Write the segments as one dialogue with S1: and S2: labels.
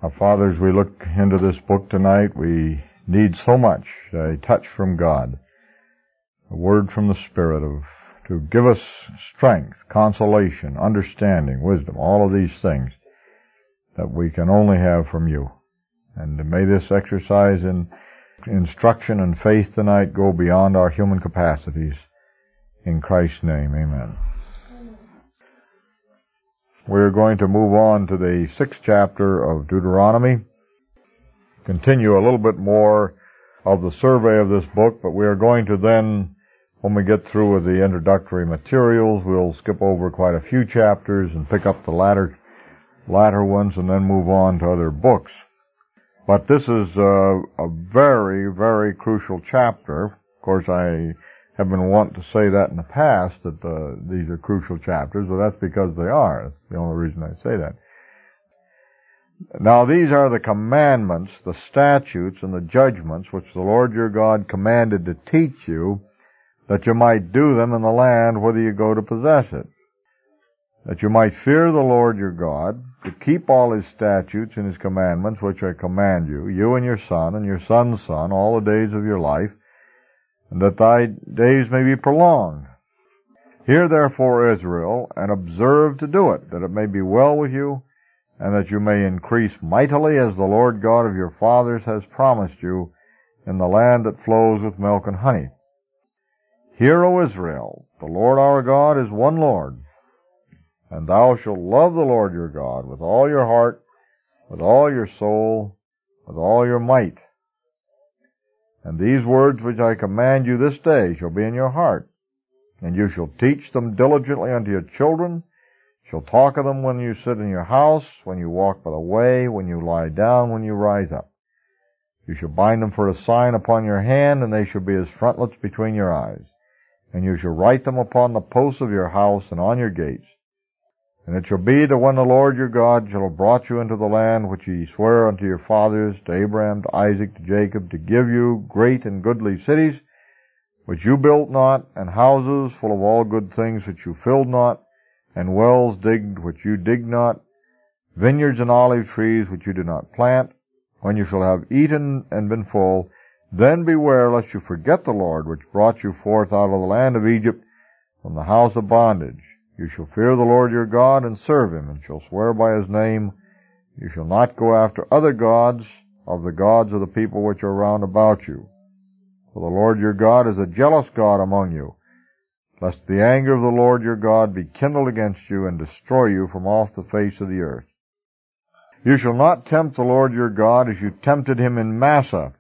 S1: Our Father, as we look into this book tonight, we need so much a touch from God, a word from the Spirit to give us strength, consolation, understanding, wisdom, all of these things that we can only have from you. And may this exercise in instruction and faith tonight go beyond our human capacities. In Christ's name, amen. We're going to move on to the 6th chapter of Deuteronomy, continue a little bit more of the survey of this book, but we are going to then, when we get through with the introductory materials, we'll skip over quite a few chapters and pick up the latter ones and then move on to other books. But this is a very, very crucial chapter. Of course, I have been wanting to say that in the past, that these are crucial chapters, but that's because they are. That's the only reason I say that. Now, these are the commandments, the statutes, and the judgments which the Lord your God commanded to teach you, that you might do them in the land whither you go to possess it, that you might fear the Lord your God, to keep all his statutes and his commandments which I command you, you and your son and your son's son, all the days of your life, and that thy days may be prolonged. Hear therefore, Israel, and observe to do it, that it may be well with you, and that you may increase mightily as the Lord God of your fathers has promised you, in the land that flows with milk and honey. Hear, O Israel, the Lord our God is one Lord, and thou shalt love the Lord your God with all your heart, with all your soul, with all your might. And these words which I command you this day shall be in your heart, and you shall teach them diligently unto your children, shall talk of them when you sit in your house, when you walk by the way, when you lie down, when you rise up. You shall bind them for a sign upon your hand, and they shall be as frontlets between your eyes. And you shall write them upon the posts of your house and on your gates. And it shall be that when the Lord your God shall have brought you into the land which he sware unto your fathers, to Abraham, to Isaac, to Jacob, to give you great and goodly cities, which you built not, and houses full of all good things which you filled not, and wells digged which you digged not, vineyards and olive trees which you did not plant, when you shall have eaten and been full, then beware lest you forget the Lord which brought you forth out of the land of Egypt from the house of bondage. You shall fear the Lord your God and serve him, and shall swear by his name. You shall not go after other gods of the gods of the people which are round about you. For the Lord your God is a jealous God among you, lest the anger of the Lord your God be kindled against you and destroy you from off the face of the earth. You shall not tempt the Lord your God as you tempted him in Massah.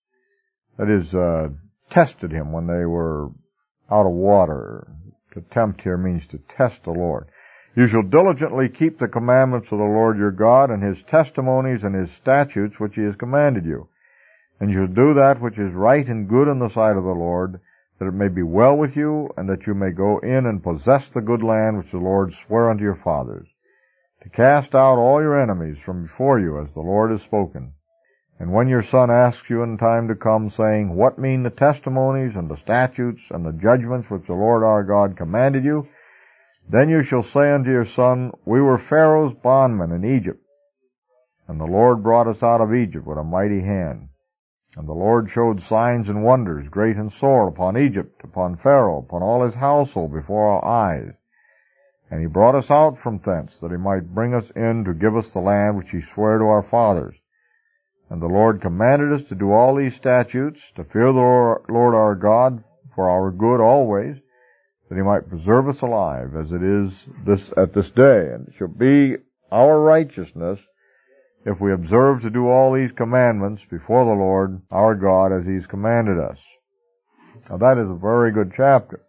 S1: That is, tested him when they were out of water. To tempt here means to test the Lord. You shall diligently keep the commandments of the Lord your God, and his testimonies and his statutes which he has commanded you. And you shall do that which is right and good in the sight of the Lord, that it may be well with you, and that you may go in and possess the good land which the Lord sware unto your fathers, to cast out all your enemies from before you, as the Lord has spoken. And when your son asks you in time to come, saying, What mean the testimonies and the statutes and the judgments which the Lord our God commanded you? Then you shall say unto your son, We were Pharaoh's bondmen in Egypt, and the Lord brought us out of Egypt with a mighty hand. And the Lord showed signs and wonders, great and sore, upon Egypt, upon Pharaoh, upon all his household before our eyes. And he brought us out from thence, that he might bring us in to give us the land which he sware to our fathers. And the Lord commanded us to do all these statutes, to fear the Lord our God for our good always, that he might preserve us alive, as it is at this day. And it shall be our righteousness if we observe to do all these commandments before the Lord our God as he's commanded us. Now that is a very good chapter.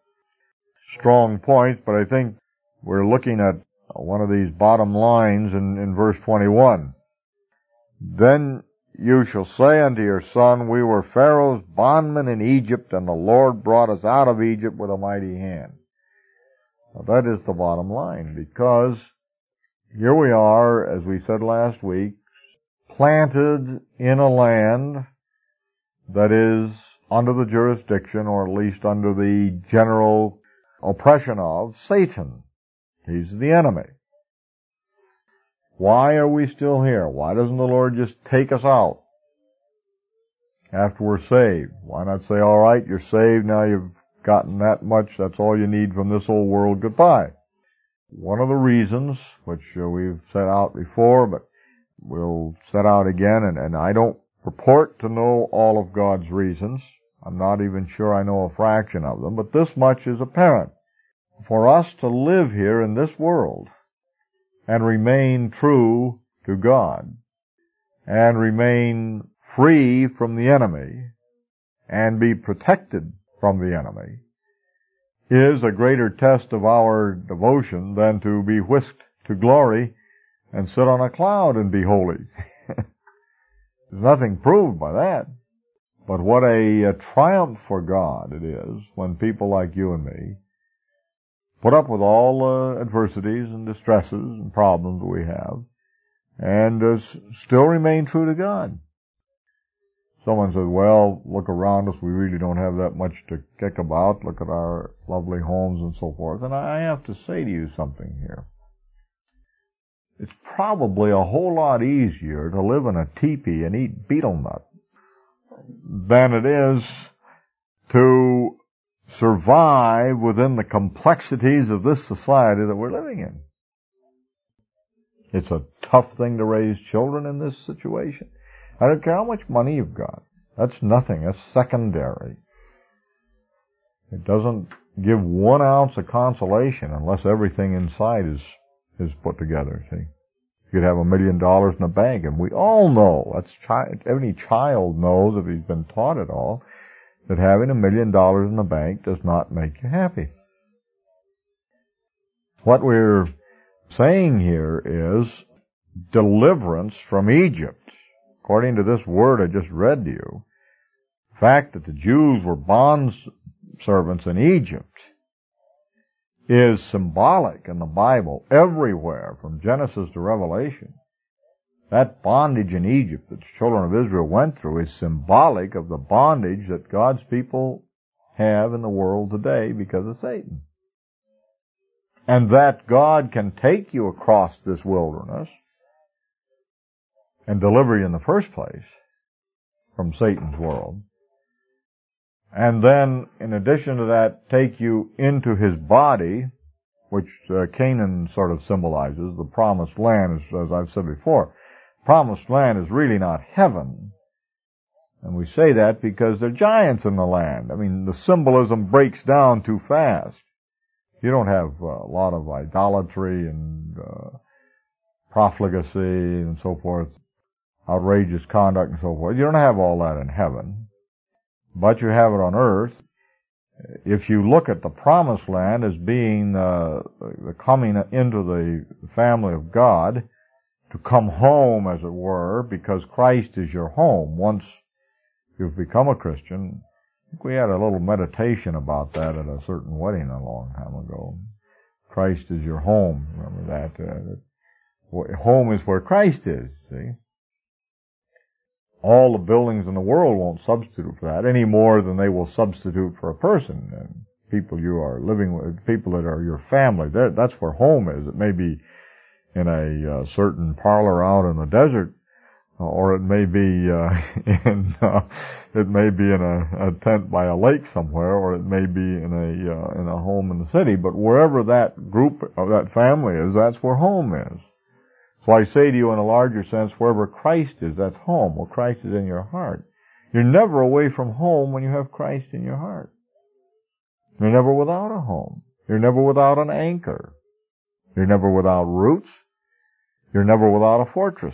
S1: Strong points, but I think we're looking at one of these bottom lines in verse 21. Then you shall say unto your son, We were Pharaoh's bondmen in Egypt, and the Lord brought us out of Egypt with a mighty hand. Now that is the bottom line, because here we are, as we said last week, planted in a land that is under the jurisdiction, or at least under the general oppression of Satan. He's the enemy. Why are we still here? Why doesn't the Lord just take us out after we're saved? Why not say, all right, you're saved, now you've gotten that much, that's all you need from this old world, goodbye. One of the reasons, which we've set out before, but we'll set out again, and I don't purport to know all of God's reasons. I'm not even sure I know a fraction of them, but this much is apparent. For us to live here in this world and remain true to God and remain free from the enemy and be protected from the enemy is a greater test of our devotion than to be whisked to glory and sit on a cloud and be holy. There's nothing proved by that. But what a triumph for God it is when people like you and me put up with all adversities and distresses and problems that we have and still remain true to God. Someone says, well, look around us, we really don't have that much to kick about. Look at our lovely homes and so forth. And I have to say to you something here. It's probably a whole lot easier to live in a teepee and eat betel nut than it is to survive within the complexities of this society that we're living in. It's a tough thing to raise children in this situation. I don't care how much money you've got. That's nothing. That's secondary. It doesn't give 1 ounce of consolation unless everything inside is put together, see. You could have $1 million in the bank, and we all know, every child knows, if he's been taught at all, that having $1 million in the bank does not make you happy. What we're saying here is deliverance from Egypt. According to this word I just read to you, the fact that the Jews were bond servants in Egypt is symbolic in the Bible everywhere, from Genesis to Revelation. That bondage in Egypt that the children of Israel went through is symbolic of the bondage that God's people have in the world today because of Satan. And that God can take you across this wilderness and deliver you in the first place from Satan's world. And then, in addition to that, take you into his body, which Canaan sort of symbolizes, the promised land, as I've said before. Promised land is really not heaven. And we say that because there are giants in the land. I mean, the symbolism breaks down too fast. You don't have a lot of idolatry and profligacy and so forth, outrageous conduct and so forth. You don't have all that in heaven, but you have it on earth. If you look at the promised land as being the coming into the family of God, to come home, as it were, because Christ is your home. Once you've become a Christian, I think we had a little meditation about that at a certain wedding a long time ago. Christ is your home. Remember that? Home is where Christ is, see? All the buildings in the world won't substitute for that any more than they will substitute for a person. And people you are living with, people that are your family, that's where home is. It may be in a certain parlor out in the desert, or it may be in a tent by a lake somewhere, or it may be in a home in the city. But wherever that group of that family is, that's where home is. So I say to you, in a larger sense, wherever Christ is, that's home. Well, Christ is in your heart. You're never away from home when you have Christ in your heart. You're never without a home. You're never without an anchor. You're never without roots. You're never without a fortress.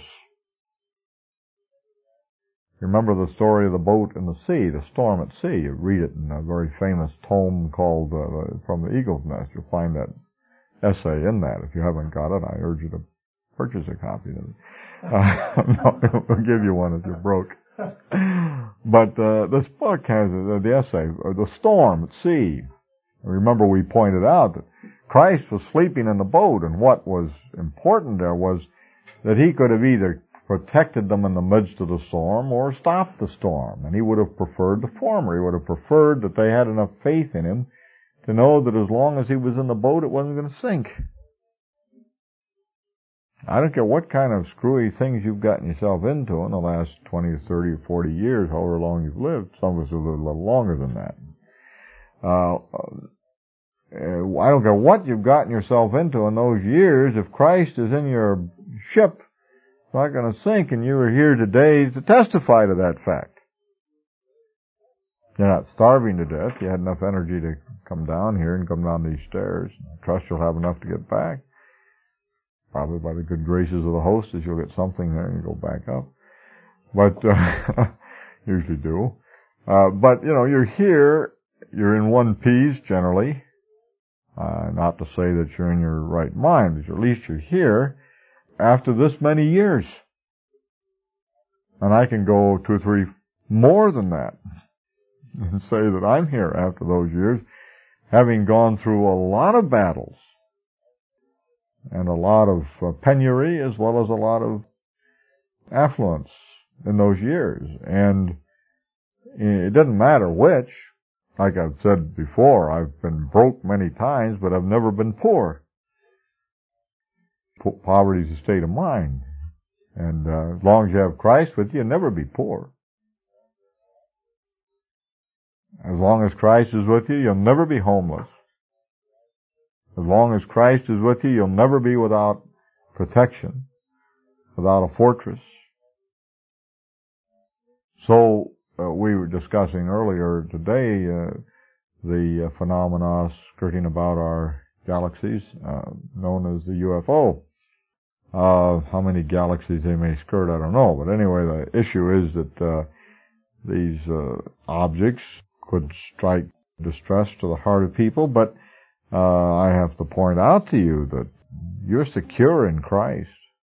S1: You remember the story of the boat in the sea, the storm at sea. You read it in a very famous tome called From the Eagle's Nest. You'll find that essay in that. If you haven't got it, I urge you to purchase a copy of it. No, we'll give you one if you're broke. But this book has the essay, The Storm at Sea. Remember we pointed out that Christ was sleeping in the boat, and what was important there was that he could have either protected them in the midst of the storm or stopped the storm. And he would have preferred the former. He would have preferred that they had enough faith in him to know that as long as he was in the boat, it wasn't going to sink. I don't care what kind of screwy things you've gotten yourself into in the last 20, 30, or 40 years, however long you've lived. Some of us have lived a little longer than that. I don't care what you've gotten yourself into in those years. If Christ is in your ship, it's not going to sink, and you are here today to testify to that fact. You're not starving to death. You had enough energy to come down here and come down these stairs. I trust you'll have enough to get back. Probably by the good graces of the hostess, you'll get something there and you go back up. But, usually do. But, you're here, you're in one piece generally. Not to say that you're in your right mind, but at least you're here after this many years. And I can go 2 or 3 more than that and say that I'm here after those years, having gone through a lot of battles and a lot of penury as well as a lot of affluence in those years. And it doesn't matter which. Like I've said before, I've been broke many times, but I've never been poor. Poverty is a state of mind. And as long as you have Christ with you, you'll never be poor. As long as Christ is with you, you'll never be homeless. As long as Christ is with you, you'll never be without protection, without a fortress. So, we were discussing earlier today the phenomena skirting about our galaxies, known as the UFO. How many galaxies they may skirt, I don't know. But anyway, the issue is that these objects could strike distress to the heart of people, but I have to point out to you that you're secure in Christ.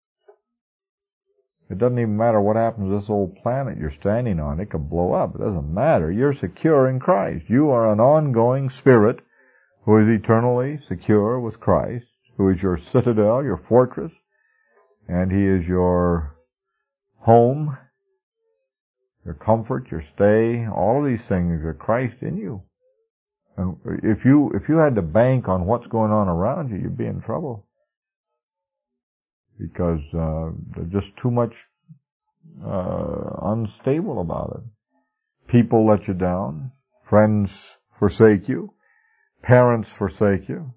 S1: It doesn't even matter what happens to this old planet you're standing on. It could blow up. It doesn't matter. You're secure in Christ. You are an ongoing spirit who is eternally secure with Christ, who is your citadel, your fortress, and He is your home, your comfort, your stay. All of these things are Christ in you. And if you had to bank on what's going on around you, you'd be in trouble. Because there's just too much unstable about it. People let you down. Friends forsake you. Parents forsake you.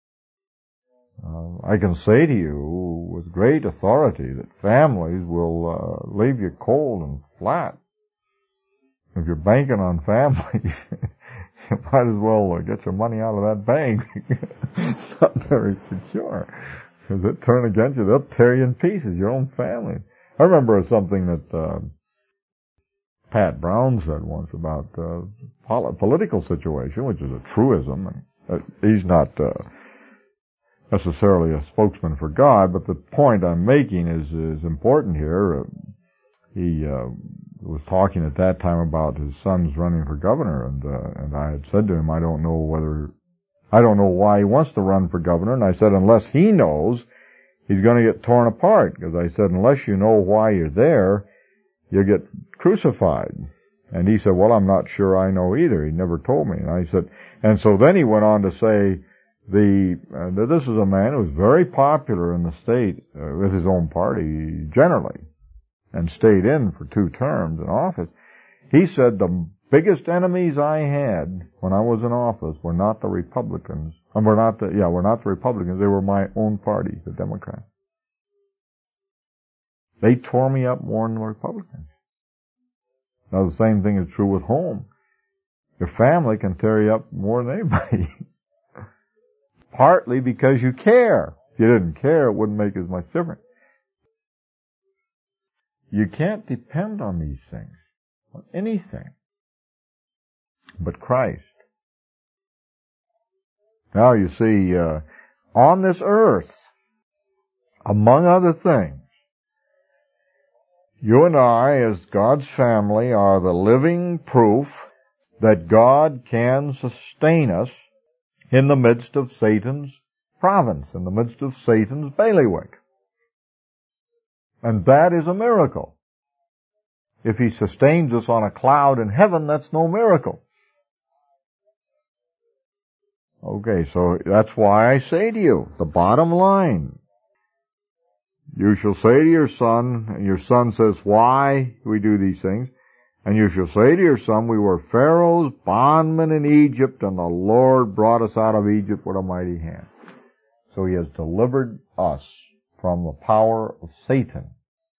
S1: I can say to you with great authority that families will leave you cold and flat. If you're banking on families, you might as well get your money out of that bank. It's not very secure. Because they turn against you, they'll tear you in pieces, your own family. I remember something that Pat Brown said once about political situation, which is a truism. He's not necessarily a spokesman for God, but the point I'm making is important here. He was talking at that time about his son's running for governor, and I had said to him, I don't know why he wants to run for governor. And I said, unless he knows, he's going to get torn apart. Because I said, unless you know why you're there, you'll get crucified. And he said, well, I'm not sure I know either. He never told me. And I said, and so then he went on to say, this is a man who was very popular in the state with his own party generally, and stayed in for 2 terms in office. He said the biggest enemies I had when I was in office were not the Republicans. Were not the Republicans. They were my own party, the Democrats. They tore me up more than the Republicans. Now the same thing is true with home. Your family can tear you up more than anybody. Partly because you care. If you didn't care, it wouldn't make as much difference. You can't depend on these things, on anything but Christ. Now you see, on this earth, among other things, you and I, as God's family, are the living proof that God can sustain us in the midst of Satan's province, in the midst of Satan's bailiwick. And that is a miracle. If He sustains us on a cloud in heaven, that's no miracle. Okay, so that's why I say to you, the bottom line, You shall say to your son, and your son says, why do we do these things? And you shall say to your son, we were Pharaoh's bondmen in Egypt, and the Lord brought us out of Egypt with a mighty hand. So he has delivered us from the power of Satan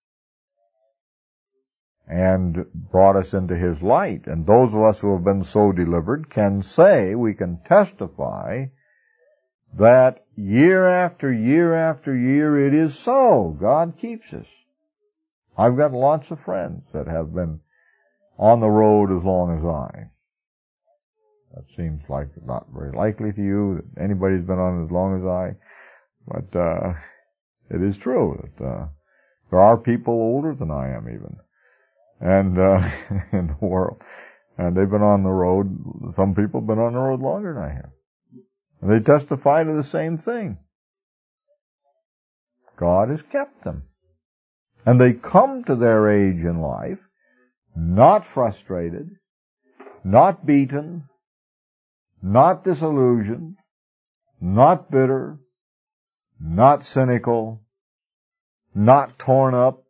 S1: and brought us into his light. And those of us who have been so delivered can say, we can testify that year after year after year it is so. God keeps us. I've got lots of friends that have been on the road as long as I. That seems like not very likely to you that anybody's been on as long as I. But it is true that there are people older than I am even, and in the world, and they've been on the road. Some people have been on the road longer than I have, and they testify to the same thing. God has kept them, and they come to their age in life not frustrated, not beaten, not disillusioned, not bitter, not cynical, not torn up,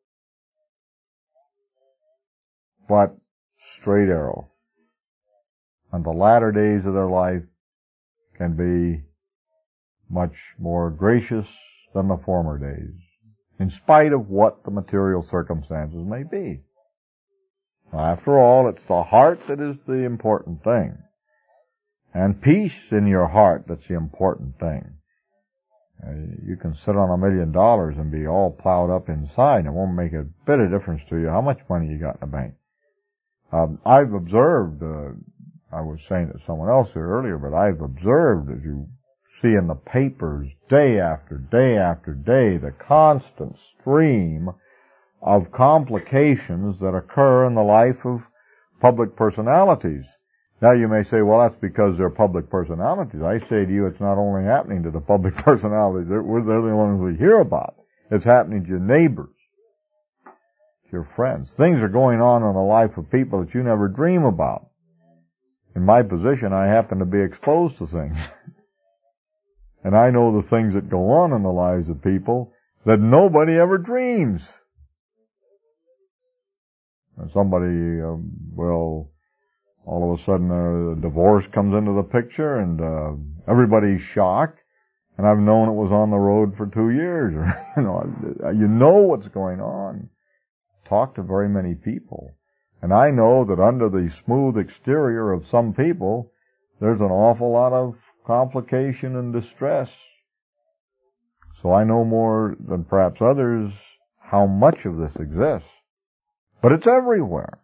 S1: but straight arrow. And the latter days of their life can be much more gracious than the former days, in spite of what the material circumstances may be. After all, it's the heart that is the important thing. And peace in your heart, that's the important thing. You can sit on $1 million and be all plowed up inside. It won't make a bit of difference to you how much money you got in the bank. I've observed, I was saying to someone else here earlier, but I've observed, as you see in the papers day after day after day, the constant stream of complications that occur in the life of public personalities. Now you may say, well, that's because they're public personalities. I say to you, it's not only happening to the public personalities. They're the ones we hear about. It's happening to your neighbors, to your friends. Things are going on in the life of people that you never dream about. In my position, I happen to be exposed to things. And I know the things that go on in the lives of people that nobody ever dreams. And somebody will, all of a sudden a divorce comes into the picture and everybody's shocked. And I've known it was on the road for 2 years. Or, you know what's going on. Talk to very many people. And I know that under the smooth exterior of some people, there's an awful lot of complication and distress. So I know more than perhaps others how much of this exists. But it's everywhere.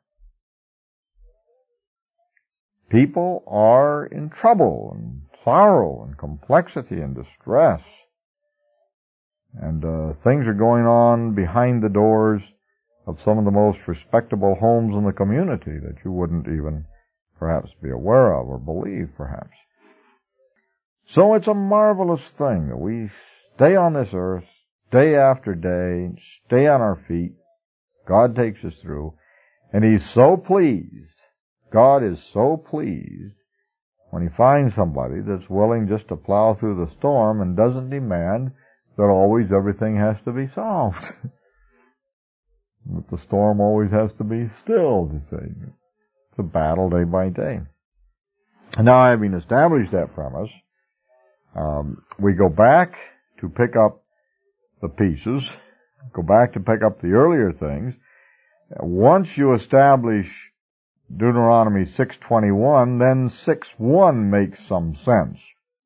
S1: People are in trouble and sorrow and complexity and distress. And things are going on behind the doors of some of the most respectable homes in the community that you wouldn't even perhaps be aware of or believe, perhaps. So it's a marvelous thing that we stay on this earth day after day, stay on our feet. God takes us through, and He's so pleased. God is so pleased when He finds somebody that's willing just to plow through the storm and doesn't demand that always everything has to be solved. That the storm always has to be stilled, you see. It's a battle day by day. And now, having established that premise, we go back to pick up the pieces, go back to pick up the earlier things. Once you establish Deuteronomy 6:21, then 6:1 makes some sense.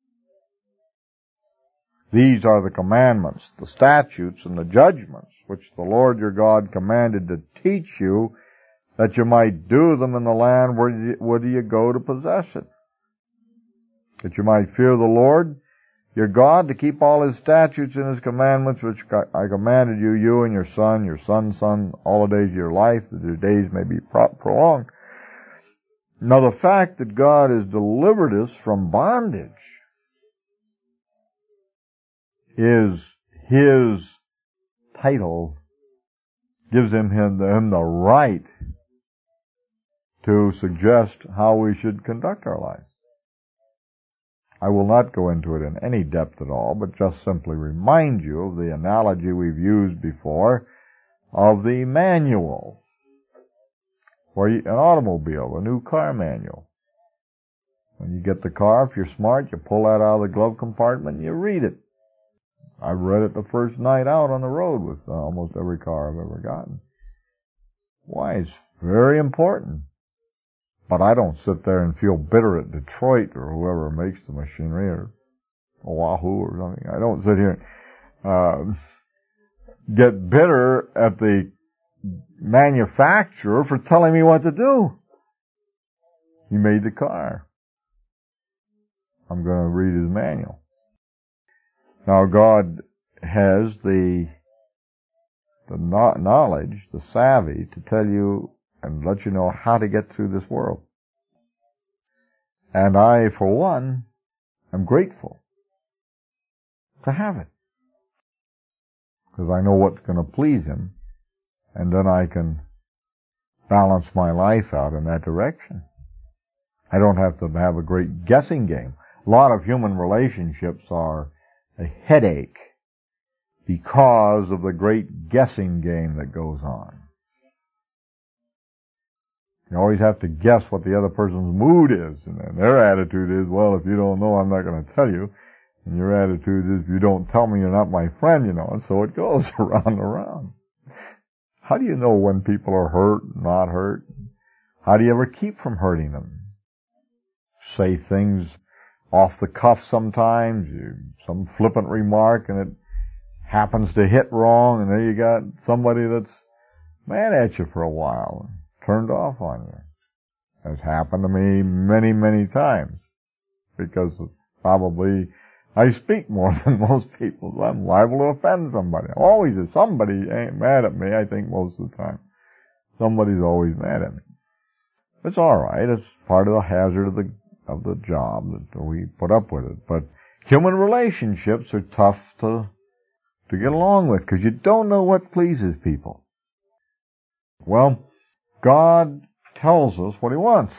S1: These are the commandments, the statutes, and the judgments which the Lord your God commanded to teach you, that you might do them in the land where you go to possess it. That you might fear the Lord your God, to keep all His statutes and His commandments which I commanded you, you and your son's son, all the days of your life, that your days may be prolonged. Now the fact that God has delivered us from bondage is His title, gives him the right to suggest how we should conduct our life. I will not go into it in any depth at all, but just simply remind you of the analogy we've used before of the manual. An automobile, a new car manual. When you get the car, if you're smart, you pull that out of the glove compartment and you read it. I've read it the first night out on the road with almost every car I've ever gotten. Why? It's very important. But I don't sit there and feel bitter at Detroit or whoever makes the machinery, or Oahu or something. I don't sit here and get bitter at the manufacturer for telling me what to do. He made the car. I'm going to read his manual. Now God has the knowledge, the savvy to tell you and let you know how to get through this world. And I, for one, am grateful to have it. Because I know what's going to please him, and then I can balance my life out in that direction. I don't have to have a great guessing game. A lot of human relationships are a headache because of the great guessing game that goes on. You always have to guess what the other person's mood is, and their attitude is, well, if you don't know, I'm not going to tell you. And your attitude is, if you don't tell me, you're not my friend, and so it goes around and around. How do you know when people are hurt, not hurt? How do you ever keep from hurting them? Say things off the cuff sometimes, some flippant remark, and it happens to hit wrong, and there you got somebody that's mad at you for a while, and turned off on you. That's happened to me many, many times, because probably I speak more than most people. I'm liable to offend somebody. Always, if somebody ain't mad at me, I think most of the time, somebody's always mad at me. It's alright, it's part of the hazard of the job that we put up with it. But human relationships are tough to get along with, because you don't know what pleases people. Well, God tells us what he wants.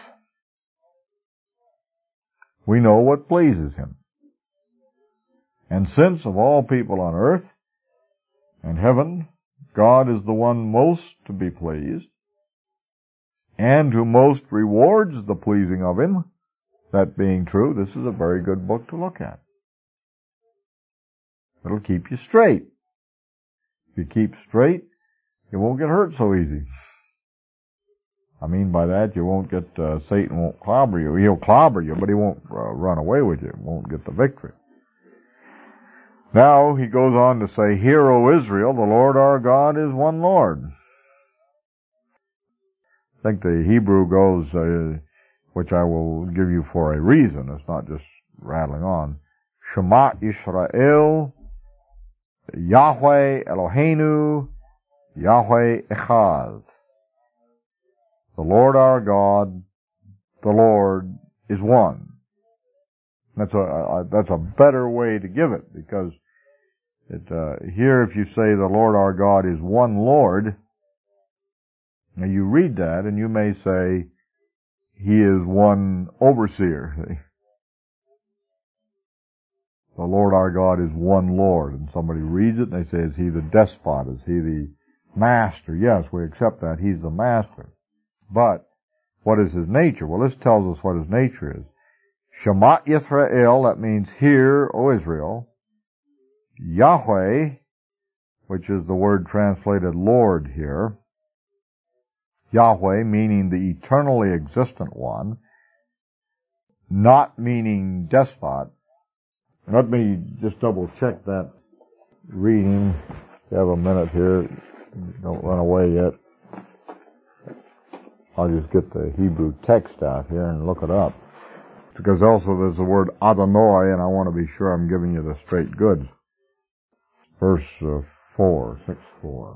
S1: We know what pleases him. And since of all people on earth and heaven, God is the one most to be pleased, and who most rewards the pleasing of him, that being true, this is a very good book to look at. It'll keep you straight. If you keep straight, you won't get hurt so easy. I mean by that, you won't get, Satan won't clobber you. He'll clobber you, but he won't run away with you. Won't get the victory. Now, he goes on to say, Hear, O Israel, the Lord our God is one Lord. I think the Hebrew goes, which I will give you for a reason. It's not just rattling on. Shema Yisrael, Yahweh Eloheinu, Yahweh Echad. The Lord our God, the Lord is one. That's a better way to give it, because here if you say the Lord our God is one Lord, now you read that and you may say he is one overseer. The Lord our God is one Lord, and somebody reads it and they say, is he the despot? Is he the master? Yes, we accept that. He's the master. But what is his nature? Well, this tells us what his nature is. Shema Yisrael, that means hear, O Israel. Yahweh, which is the word translated Lord here. Yahweh meaning the eternally existent one, not meaning despot. Let me just double check that reading. If you have a minute here, don't run away yet. I'll just get the Hebrew text out here and look it up. Because also there's the word Adonai, and I want to be sure I'm giving you the straight goods. Verse 6:4.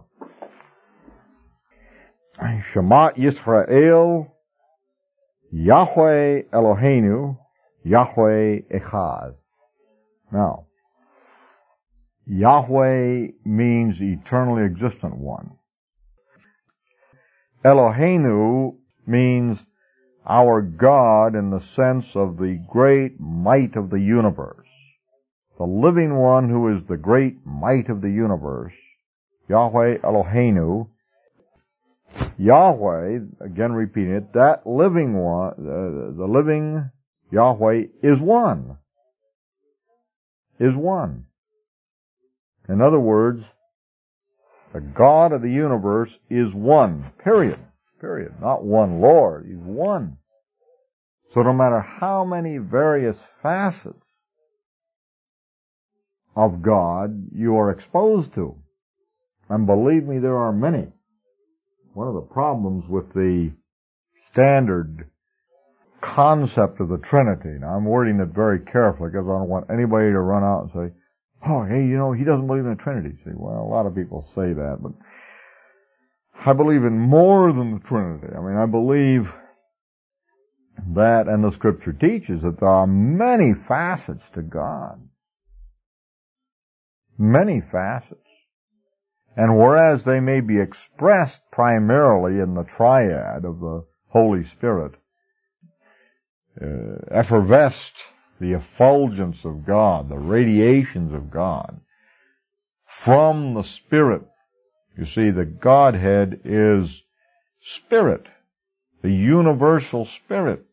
S1: Shema Yisrael, Yahweh Eloheinu, Yahweh Echad. Now, Yahweh means the eternally existent one. Eloheinu means our God in the sense of the great might of the universe. The living one who is the great might of the universe, Yahweh Eloheinu. Yahweh, again repeating it, that living one, the living Yahweh is one. Is one. In other words, the God of the universe is one. Period. Period. Not one Lord. He's one. So no matter how many various facets of God you are exposed to, and believe me, there are many. One of the problems with the standard concept of the Trinity, now I'm wording it very carefully because I don't want anybody to run out and say, oh, hey, he doesn't believe in the Trinity. See, well, a lot of people say that, but I believe in more than the Trinity. I mean, I believe that, and the Scripture teaches that there are many facets to God. Many facets. And whereas they may be expressed primarily in the triad of the Holy Spirit, effervesced, the effulgence of God, the radiations of God, from the Spirit. You see, the Godhead is Spirit, the universal Spirit,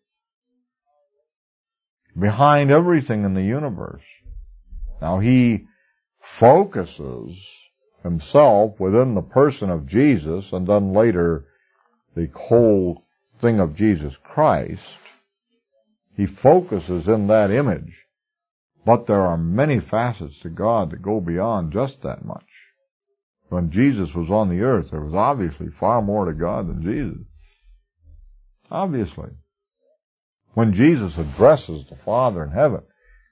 S1: behind everything in the universe. Now, He focuses Himself within the person of Jesus, and then later the whole thing of Jesus Christ. He focuses in that image, but there are many facets to God that go beyond just that much. When Jesus was on the earth, there was obviously far more to God than Jesus. Obviously. When Jesus addresses the Father in heaven,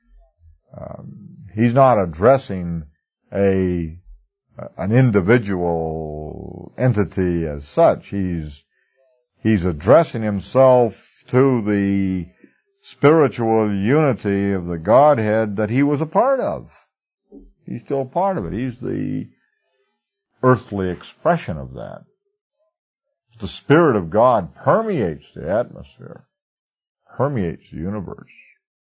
S1: He's not addressing an individual entity as such. He's addressing Himself to the spiritual unity of the Godhead that He was a part of. He's still a part of it. He's the earthly expression of that. The Spirit of God permeates the atmosphere, permeates the universe.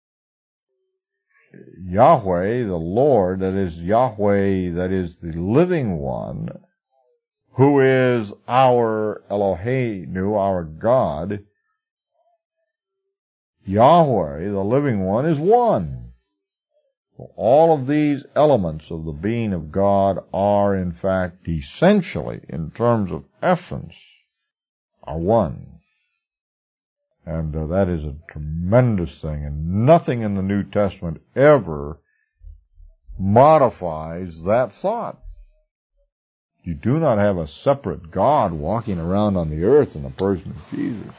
S1: Yahweh, the Lord, that is Yahweh, that is the living one, who is our Eloheinu, our God, Yahweh, the living one, is one. So all of these elements of the being of God are, in fact, essentially, in terms of essence, are one. And that is a tremendous thing, and nothing in the New Testament ever modifies that thought. You do not have a separate God walking around on the earth in the person of Jesus.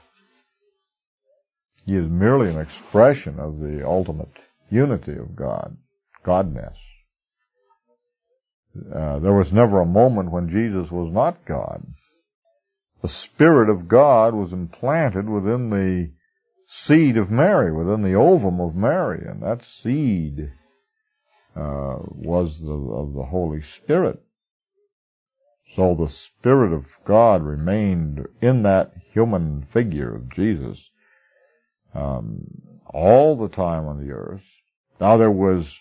S1: He is merely an expression of the ultimate unity of God, Godness. There was never a moment when Jesus was not God. The Spirit of God was implanted within the seed of Mary, within the ovum of Mary, and that seed was of the Holy Spirit. So the Spirit of God remained in that human figure of Jesus all the time on the earth. Now there was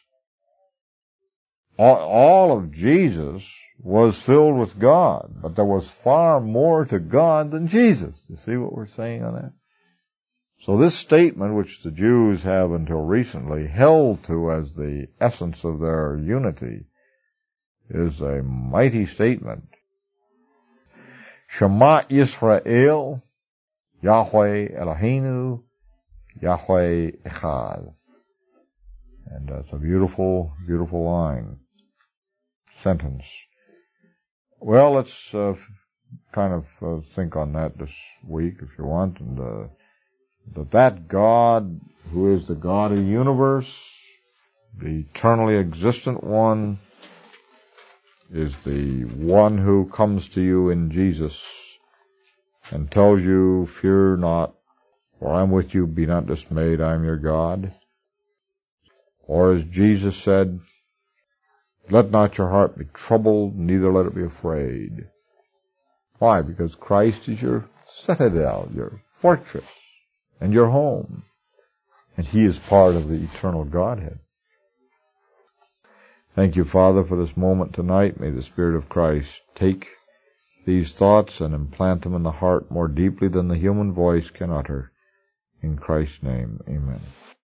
S1: all of Jesus was filled with God, but there was far more to God than Jesus. You see what we're saying on that? So this statement, which the Jews have until recently held to as the essence of their unity, is a mighty statement. Shema Yisrael, Yahweh Eloheinu, Yahweh Echad. And that's a beautiful, beautiful line, sentence. Well, let's kind of think on that this week, if you want, and that God, who is the God of the universe, the eternally existent one, is the one who comes to you in Jesus and tells you, fear not, for I am with you, be not dismayed, I am your God. Or as Jesus said, let not your heart be troubled, neither let it be afraid. Why? Because Christ is your citadel, your fortress, and your home. And He is part of the eternal Godhead. Thank you, Father, for this moment tonight. May the Spirit of Christ take these thoughts and implant them in the heart more deeply than the human voice can utter. In Christ's name, amen.